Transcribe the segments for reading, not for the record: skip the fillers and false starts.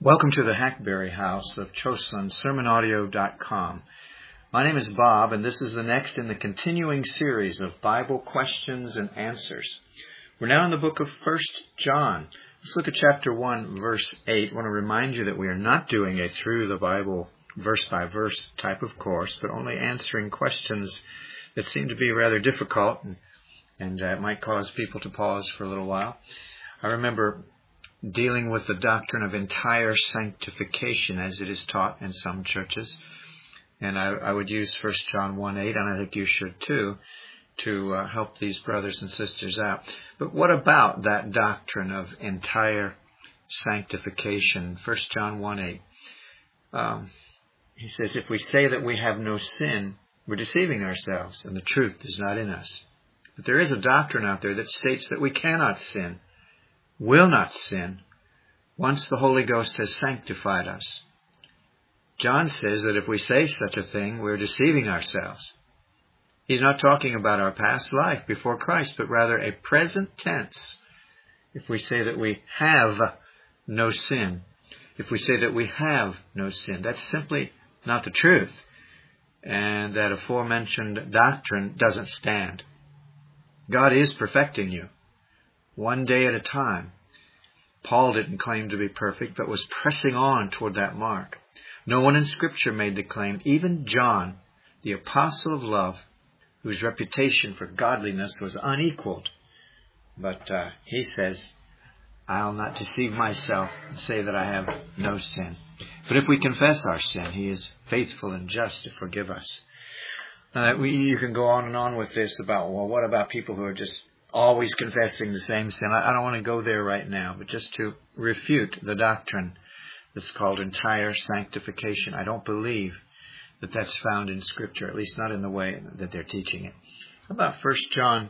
Welcome to the Hackberry House of Chosun, sermonaudio.com. My name is Bob, and this is the next in the continuing series of Bible questions and answers. We're now in the book of 1 John. Let's look at chapter 1, verse 8. I want to remind you that we are not doing a through the Bible verse-by-verse type of course, but only answering questions that seem to be rather difficult and might cause people to pause for a little while. I remember dealing with the doctrine of entire sanctification as it is taught in some churches. And I would use 1 John 1:8, and I think you should too, to help these brothers and sisters out. But what about that doctrine of entire sanctification? 1 John 1:8. He says, if we say that we have no sin, we're deceiving ourselves, and the truth is not in us. But there is a doctrine out there that states that we cannot sin, will not sin, once the Holy Ghost has sanctified us. John says that if we say such a thing, we're deceiving ourselves. He's not talking about our past life before Christ, but rather a present tense. If we say that we have no sin, if we say that we have no sin, that's simply not the truth. And that aforementioned doctrine doesn't stand. God is perfecting you, one day at a time. Paul didn't claim to be perfect, but was pressing on toward that mark. No one in Scripture made the claim. Even John, the apostle of love, whose reputation for godliness was unequaled. But he says, I'll not deceive myself and say that I have no sin. But if we confess our sin, He is faithful and just to forgive us. You can go on and on with this about, well, what about people who are just always confessing the same sin? I don't want to go there right now, but just to refute the doctrine that's called entire sanctification. I don't believe that that's found in Scripture, at least not in the way that they're teaching it. How about 1 John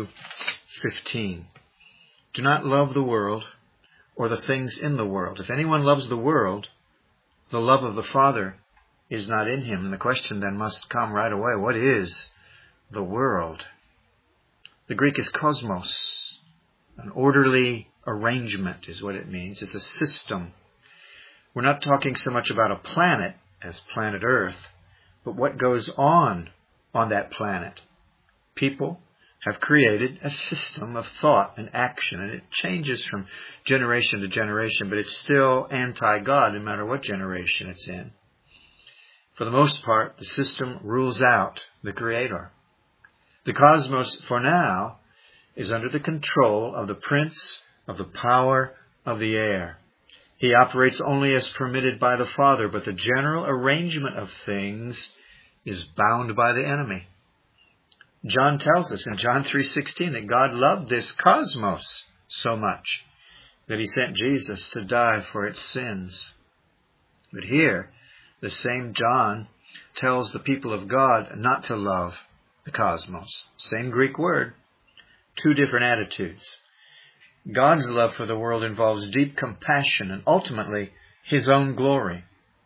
2:15? Do not love the world or the things in the world. If anyone loves the world, the love of the Father is not in him. And the question then must come right away, what is the world? The Greek is cosmos. An orderly arrangement is what it means. It's a system. We're not talking so much about a planet as planet Earth, but what goes on that planet. People have created a system of thought and action, and it changes from generation to generation, but it's still anti-God no matter what generation it's in. For the most part, the system rules out the Creator. The cosmos, for now, is under the control of the prince of the power of the air. He operates only as permitted by the Father, but the general arrangement of things is bound by the enemy. John tells us in John 3:16 that God loved this cosmos so much that He sent Jesus to die for its sins. But here, the same John tells the people of God not to love the cosmos. Same Greek word, two different attitudes. God's love for the world involves deep compassion and ultimately His own glory.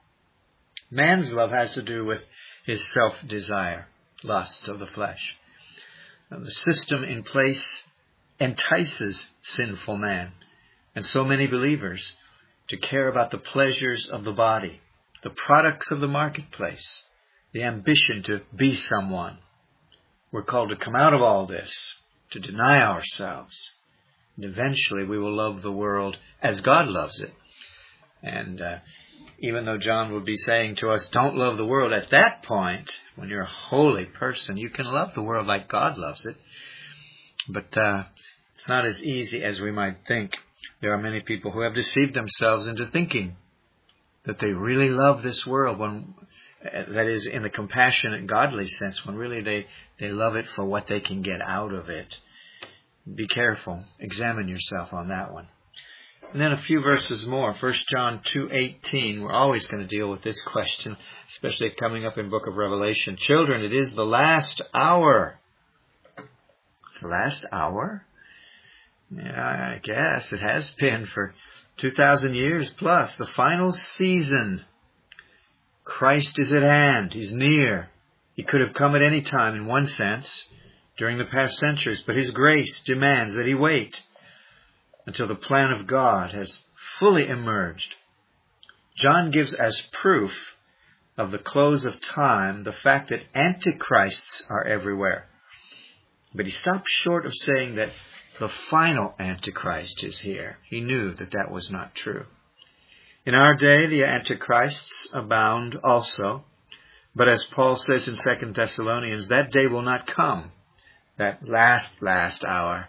Man's love has to do with his self-desire, lusts of the flesh. Now, the system in place entices sinful man and so many believers to care about the pleasures of the body, the products of the marketplace, the ambition to be someone. We're called to come out of all this, to deny ourselves. And eventually we will love the world as God loves it. And even though John would be saying to us, don't love the world, at that point, when you're a holy person, you can love the world like God loves it. But it's not as easy as we might think. There are many people who have deceived themselves into thinking that they really love this world, when that is, in the compassionate, godly sense, when really they love it for what they can get out of it. Be careful. Examine yourself on that one. And then a few verses more. 1 John 2:18. We're always going to deal with this question, especially coming up in the book of Revelation. Children, it is the last hour. It's the last hour? Yeah, I guess it has been for 2,000 years plus. The final season. Christ is at hand. He's near. He could have come at any time in one sense during the past centuries, but His grace demands that He wait until the plan of God has fully emerged John gives as proof of the close of time the fact that antichrists are everywhere. But he stopped short of saying that the final Antichrist is here. He knew that that was not true. In our day, the Antichrists abound also. But as Paul says in 2 Thessalonians, that day will not come, that last hour,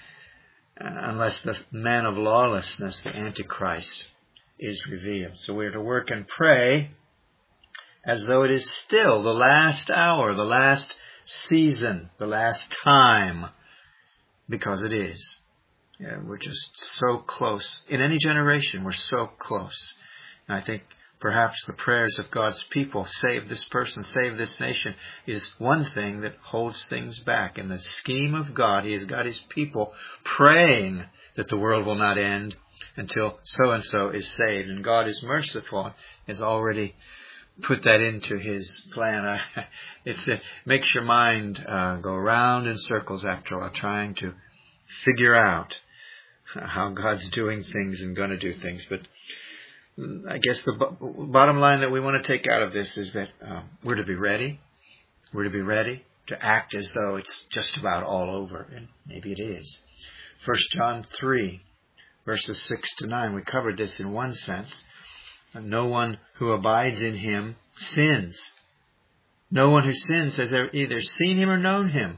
unless the man of lawlessness, the Antichrist, is revealed. So we are to work and pray as though it is still the last hour, the last season, the last time, because it is. Yeah, we're just so close. In any generation, we're so close. And I think perhaps the prayers of God's people, save this person, save this nation, is one thing that holds things back. In the scheme of God, He has got His people praying that the world will not end until so-and-so is saved. And God is merciful, has already put that into His plan. It makes your mind go round in circles after a while, trying to figure out how God's doing things and going to do things. But I guess the bottom line that we want to take out of this is that we're to be ready. We're to be ready to act as though it's just about all over. And maybe it is. 1 John 3, verses 6 to 9. We covered this in one sense. No one who abides in Him sins. No one who sins has either seen Him or known Him.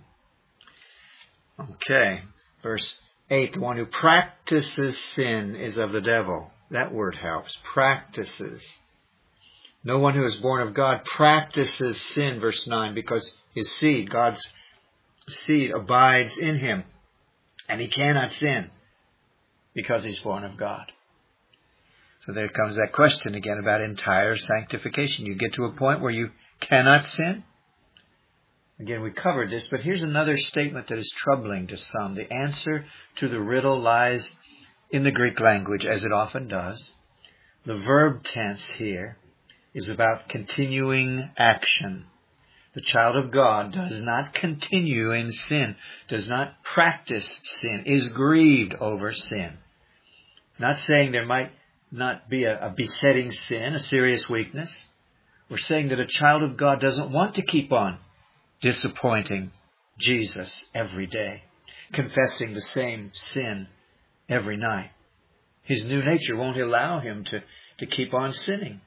Okay. Verse 8. The one who practices sin is of the devil. That word helps. Practices. No one who is born of God practices sin, verse 9, because his seed, God's seed, abides in him. And he cannot sin because he's born of God. So there comes that question again about entire sanctification. You get to a point where you cannot sin. Again, we covered this, but here's another statement that is troubling to some. The answer to the riddle lies in the Greek language, as it often does. The verb tense here is about continuing action. The child of God does not continue in sin, does not practice sin, is grieved over sin. Not saying there might not be a besetting sin, a serious weakness. We're saying that a child of God doesn't want to keep on disappointing Jesus every day, confessing the same sin every night. His new nature won't allow him to keep on sinning.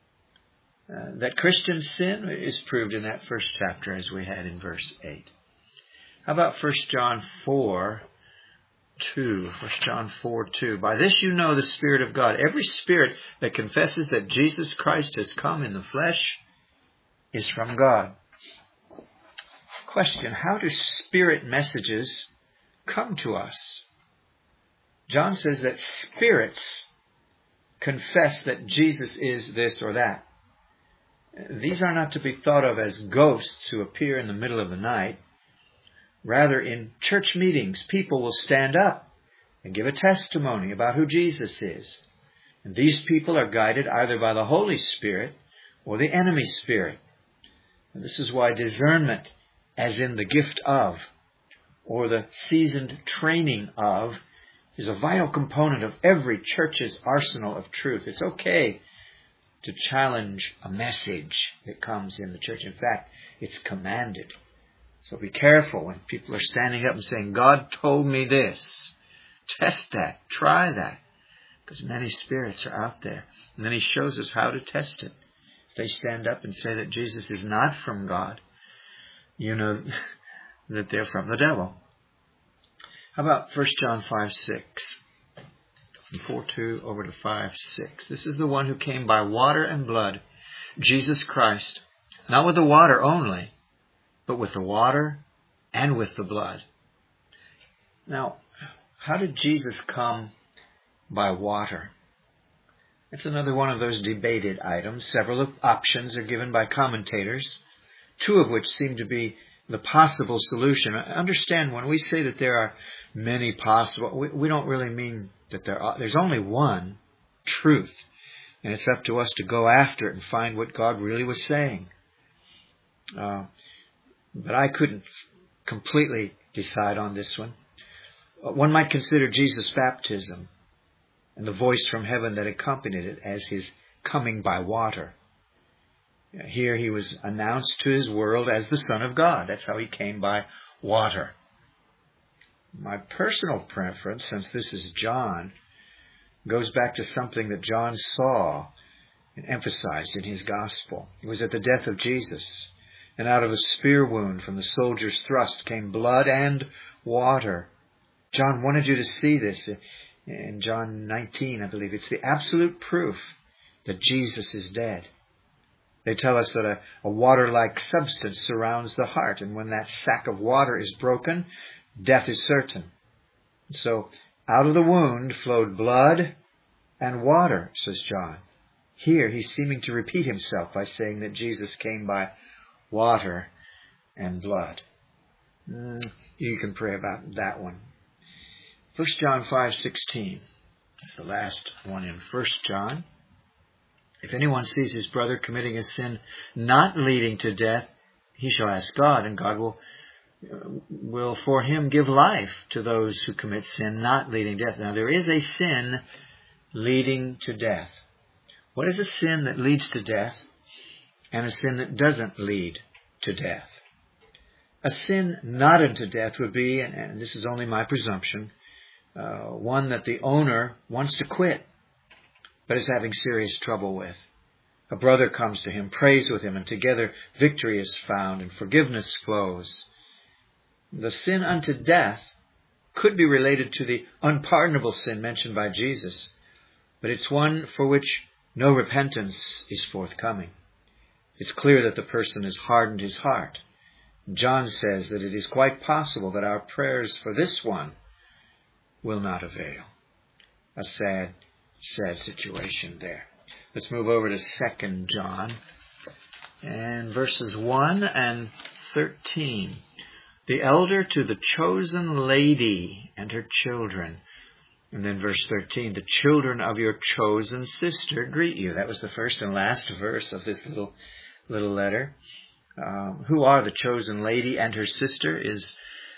That Christian sin is proved in that first chapter, as we had in verse 8. How about 1 John 4, 2? 1 John 4, 2. By this you know the Spirit of God. Every spirit that confesses that Jesus Christ has come in the flesh is from God. Question: how do spirit messages come to us? John says that spirits confess that Jesus is this or that. These are not to be thought of as ghosts who appear in the middle of the night. Rather, in church meetings, people will stand up and give a testimony about who Jesus is. And these people are guided either by the Holy Spirit or the enemy spirit. And this is why discernment, as in the gift of, or the seasoned training of, is a vital component of every church's arsenal of truth. It's okay to challenge a message that comes in the church. In fact, it's commanded. So be careful when people are standing up and saying, God told me this. Test that. Try that. Because many spirits are out there. And then He shows us how to test it. If they stand up and say that Jesus is not from God, you know that they're from the devil. How about 1 John 5, 6? From 4:2 over to 5:6. This is the one who came by water and blood, Jesus Christ, not with the water only, but with the water and with the blood. Now, how did Jesus come by water? It's another one of those debated items. Several options are given by commentators, two of which seem to be the possible solution. Understand, when we say that there are many possible, we don't really mean that there's only one truth. And it's up to us to go after it and find what God really was saying. But I couldn't completely decide on this one. One might consider Jesus' baptism and the voice from heaven that accompanied it as His coming by water. Here he was announced to his world as the Son of God. That's how he came by water. My personal preference, since this is John, goes back to something that John saw and emphasized in his gospel. It was at the death of Jesus, and out of a spear wound from the soldier's thrust came blood and water. John wanted you to see this in John 19, I believe. It's the absolute proof that Jesus is dead. They tell us that a water-like substance surrounds the heart, and when that sack of water is broken, death is certain. So out of the wound flowed blood and water, says John. Here he's seeming to repeat himself by saying that Jesus came by water and blood. You can pray about that one. 1 John 5:16. That's the last one in 1 John. If anyone sees his brother committing a sin not leading to death, he shall ask God, and God will for him give life to those who commit sin not leading to death. Now, there is a sin leading to death. What is a sin that leads to death and a sin that doesn't lead to death? A sin not unto death would be, and this is only my presumption, one that the owner wants to quit, but is having serious trouble with. A brother comes to him, prays with him, and together victory is found and forgiveness flows. The sin unto death could be related to the unpardonable sin mentioned by Jesus, but it's one for which no repentance is forthcoming. It's clear that the person has hardened his heart. John says that it is quite possible that our prayers for this one will not avail. A sad situation there. Let's move over to 2 John and verses 1 and 13. The elder to the chosen lady and her children. And then verse 13, the children of your chosen sister greet you. That was the first and last verse of this little letter. Who are the chosen lady and her sister is,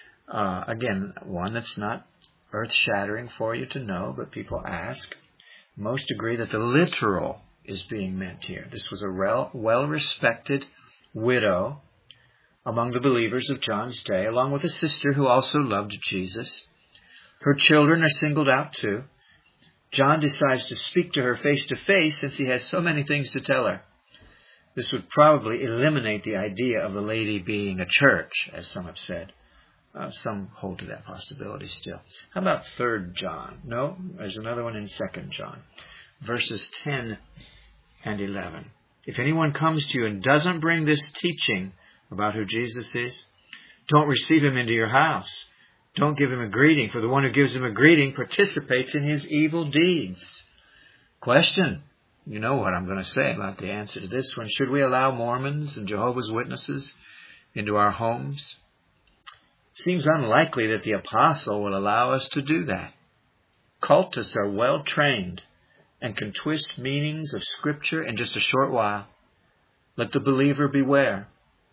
again, one that's not earth-shattering for you to know, but people ask. Most agree that the literal is being meant here. This was a well-respected widow among the believers of John's day, along with a sister who also loved Jesus. Her children are singled out too. John decides to speak to her face to face since he has so many things to tell her. This would probably eliminate the idea of the lady being a church, as some have said. Some hold to that possibility still. How about 3 John? No, there's another one in 2 John. Verses 10 and 11. If anyone comes to you and doesn't bring this teaching about who Jesus is, don't receive him into your house. Don't give him a greeting, for the one who gives him a greeting participates in his evil deeds. Question. You know what I'm going to say about the answer to this one. Should we allow Mormons and Jehovah's Witnesses into our homes? Seems unlikely that the apostle will allow us to do that. Cultists are well trained and can twist meanings of Scripture in just a short while. Let the believer beware.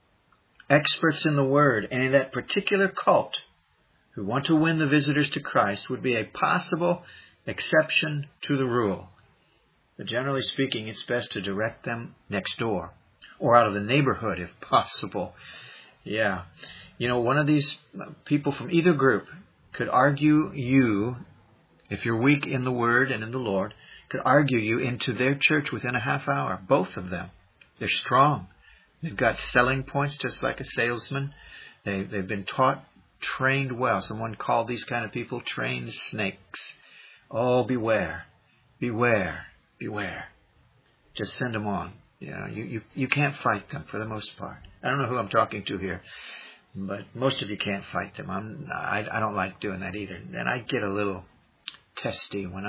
Experts in the Word and in that particular cult who want to win the visitors to Christ would be a possible exception to the rule. But generally speaking, it's best to direct them next door or out of the neighborhood if possible. Yeah. You know, one of these people from either group could argue you, if you're weak in the Word and in the Lord, could argue you into their church within a half hour. Both of them. They're strong. They've got selling points just like a salesman. They've been taught, trained well. Someone called these kind of people trained snakes. Oh, beware. Beware. Beware. Just send them on. You know, you can't fight them for the most part. I don't know who I'm talking to here, but most of you can't fight them. I don't like doing that either. And I get a little testy when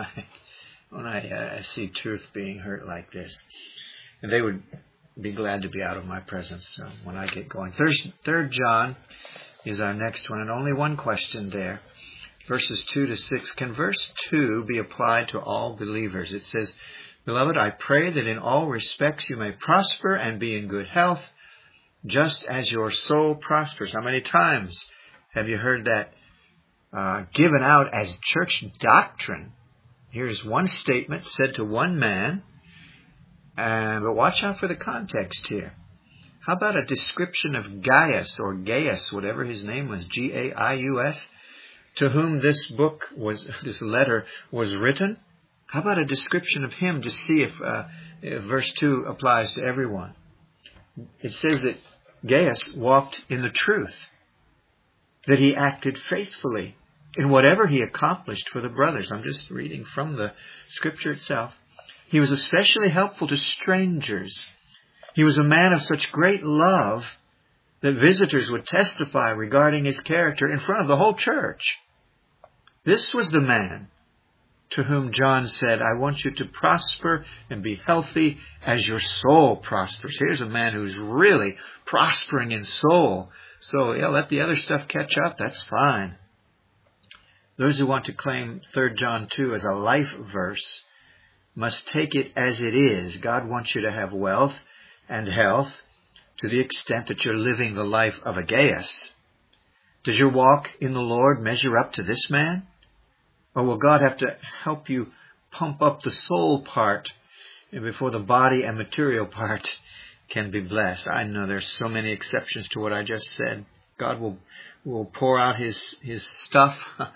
I see truth being hurt like this. And they would be glad to be out of my presence when I get going. 3 John is our next one, and only one question there. Verses 2 to 6. Can verse 2 be applied to all believers? It says, Beloved, I pray that in all respects you may prosper and be in good health, just as your soul prospers. How many times have you heard that given out as church doctrine? Here's one statement said to one man, But watch out for the context here. How about a description of Gaius, or Gaius, whatever his name was, Gaius, to whom this letter was written? How about a description of him to see if verse 2 applies to everyone? It says that Gaius walked in the truth, that he acted faithfully in whatever he accomplished for the brothers. I'm just reading from the scripture itself. He was especially helpful to strangers. He was a man of such great love that visitors would testify regarding his character in front of the whole church. This was the man to whom John said, I want you to prosper and be healthy as your soul prospers. Here's a man who's really prospering in soul. So, let the other stuff catch up. That's fine. Those who want to claim 3 John 2 as a life verse must take it as it is. God wants you to have wealth and health to the extent that you're living the life of a Gaius. Does your walk in the Lord measure up to this man? Or will God have to help you pump up the soul part before the body and material part can be blessed? I know there's so many exceptions to what I just said. God will pour out his stuff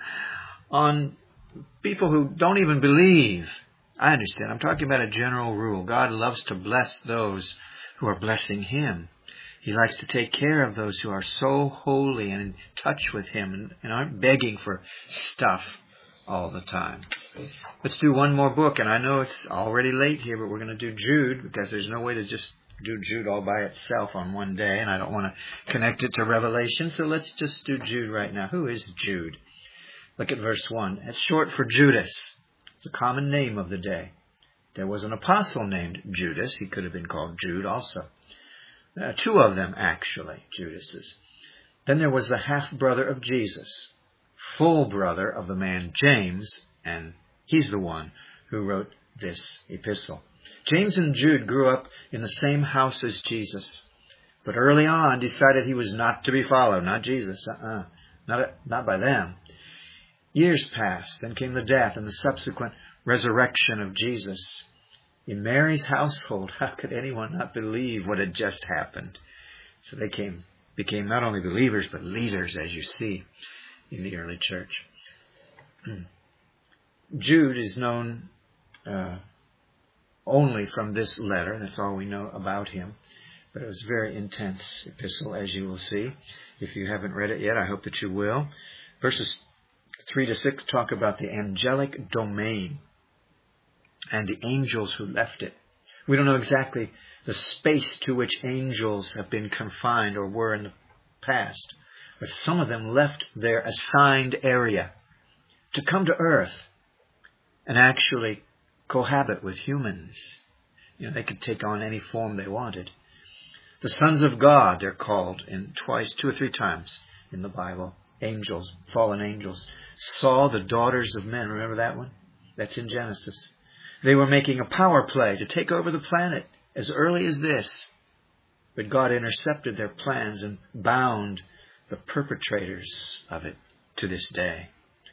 on people who don't even believe. I understand. I'm talking about a general rule. God loves to bless those who are blessing him. He likes to take care of those who are so holy and in touch with him and aren't begging for stuff all the time. Let's do one more book, and I know it's already late here, but we're going to do Jude, because there's no way to just do Jude all by itself on one day, and I don't want to connect it to Revelation, so let's just do Jude right now. Who is Jude? Look at verse 1. It's short for Judas. It's a common name of the day. There was an apostle named Judas. He could have been called Jude also. 2 of them, actually, Judases. Then there was the half-brother of Jesus, full brother of the man James, and he's the one who wrote this epistle. James and Jude grew up in the same house as Jesus, but early on decided he was not to be followed, not Jesus, not by them. Years passed, then came the death and the subsequent resurrection of Jesus. In Mary's household, how could anyone not believe what had just happened? So they became not only believers, but leaders, as you see in the early church. Jude is known only from this letter. That's all we know about him. But it was a very intense epistle, as you will see. If you haven't read it yet, I hope that you will. Verses 3 to 6 talk about the angelic domain and the angels who left it. We don't know exactly the space to which angels have been confined or were in the past, but some of them left their assigned area to come to earth and actually cohabit with humans. They could take on any form they wanted. The sons of God, they're called in 2 or 3 times in the Bible. Angels, fallen angels, saw the daughters of men. Remember that one? That's in Genesis. They were making a power play to take over the planet as early as this. But God intercepted their plans and bound the perpetrators of it to this day.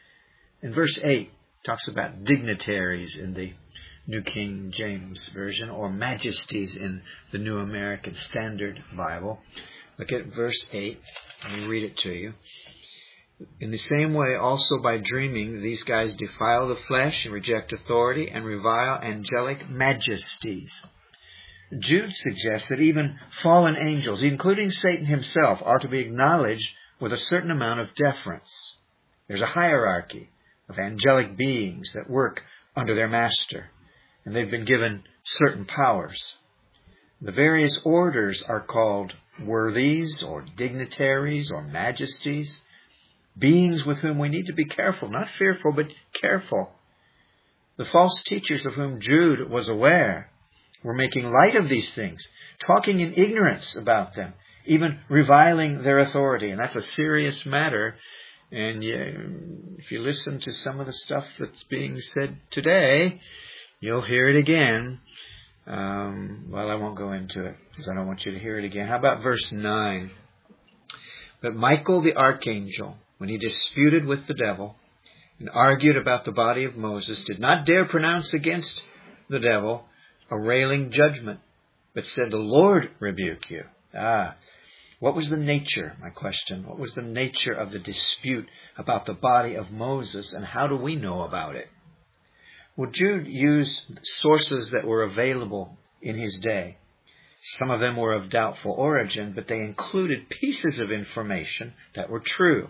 In verse 8, talks about dignitaries in the New King James Version, or majesties in the New American Standard Bible. Look at verse 8. Let me read it to you. In the same way, also by dreaming, these guys defile the flesh and reject authority and revile angelic majesties. Jude suggests that even fallen angels, including Satan himself, are to be acknowledged with a certain amount of deference. There's a hierarchy of angelic beings that work under their master, and they've been given certain powers. The various orders are called worthies or dignitaries or majesties, beings with whom we need to be careful, not fearful, but careful. The false teachers of whom Jude was aware were making light of these things, talking in ignorance about them, even reviling their authority. And that's a serious matter. And if you listen to some of the stuff that's being said today, you'll hear it again. Well, I won't go into it because I don't want you to hear it again. How about verse 9? But Michael the archangel, when he disputed with the devil and argued about the body of Moses, did not dare pronounce against the devil, a railing judgment, but said, "The Lord rebuke you." What was the nature, my question, what was the nature of the dispute about the body of Moses, and how do we know about it? Well, Jude used sources that were available in his day. Some of them were of doubtful origin, but they included pieces of information that were true.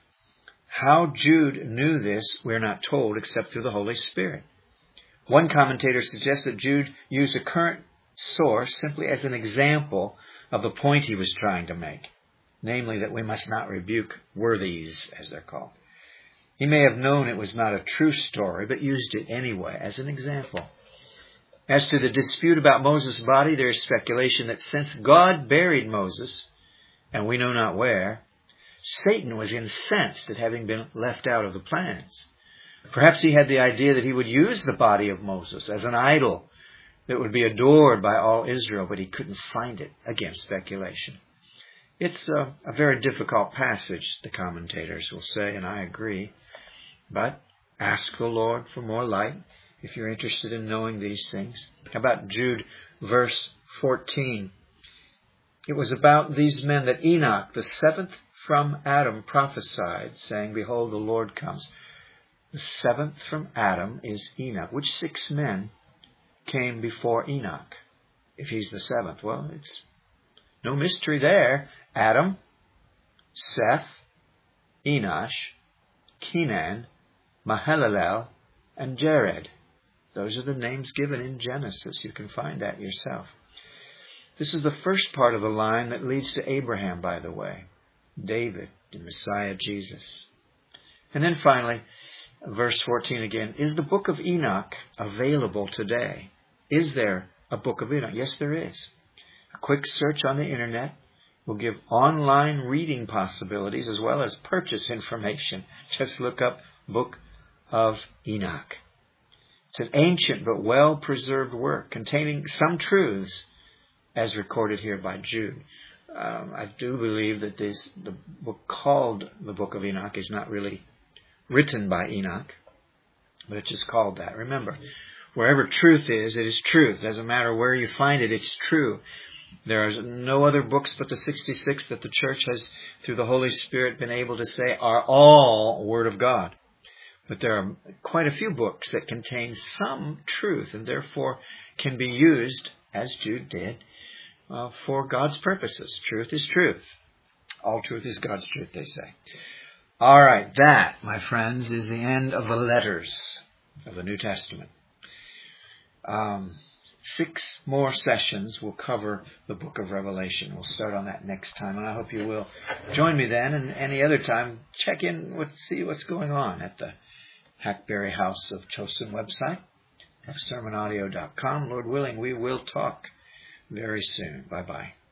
How Jude knew this, we're not told except through the Holy Spirit. One commentator suggests that Jude used a current source simply as an example of the point he was trying to make, namely that we must not rebuke worthies, as they're called. He may have known it was not a true story, but used it anyway as an example. As to the dispute about Moses' body, there is speculation that since God buried Moses, and we know not where, Satan was incensed at having been left out of the plans. Perhaps he had the idea that he would use the body of Moses as an idol that would be adored by all Israel, but he couldn't find it, again, speculation. It's a very difficult passage, the commentators will say, and I agree. But ask the Lord for more light if you're interested in knowing these things. How about Jude, verse 14? It was about these men that Enoch, the seventh from Adam, prophesied, saying, "Behold, the Lord comes." The seventh from Adam is Enoch. Which 6 men came before Enoch, if he's the seventh? Well, it's no mystery there. Adam, Seth, Enosh, Kenan, Mahalalel, and Jared. Those are the names given in Genesis. You can find that yourself. This is the first part of the line that leads to Abraham, by the way. David, the Messiah, Jesus. And then finally, verse 14 again. Is the book of Enoch available today? Is there a book of Enoch? Yes, there is. A quick search on the internet will give online reading possibilities as well as purchase information. Just look up Book of Enoch. It's an ancient but well-preserved work containing some truths as recorded here by Jude. I do believe that the book called the Book of Enoch is not really written by Enoch, but it's just called that. Remember, wherever truth is, it is truth. Doesn't matter where you find it, it's true. There are no other books but the 66 that the church has, through the Holy Spirit, been able to say are all Word of God. But there are quite a few books that contain some truth and therefore can be used, as Jude did, for God's purposes. Truth is truth. All truth is God's truth, they say. All right, that, my friends, is the end of the letters of the New Testament. 6 more sessions will cover the book of Revelation. We'll start on that next time, and I hope you will join me then. And any other time, check in, see what's going on at the Hackberry House of Chosun website of sermonaudio.com. Lord willing, we will talk very soon. Bye-bye.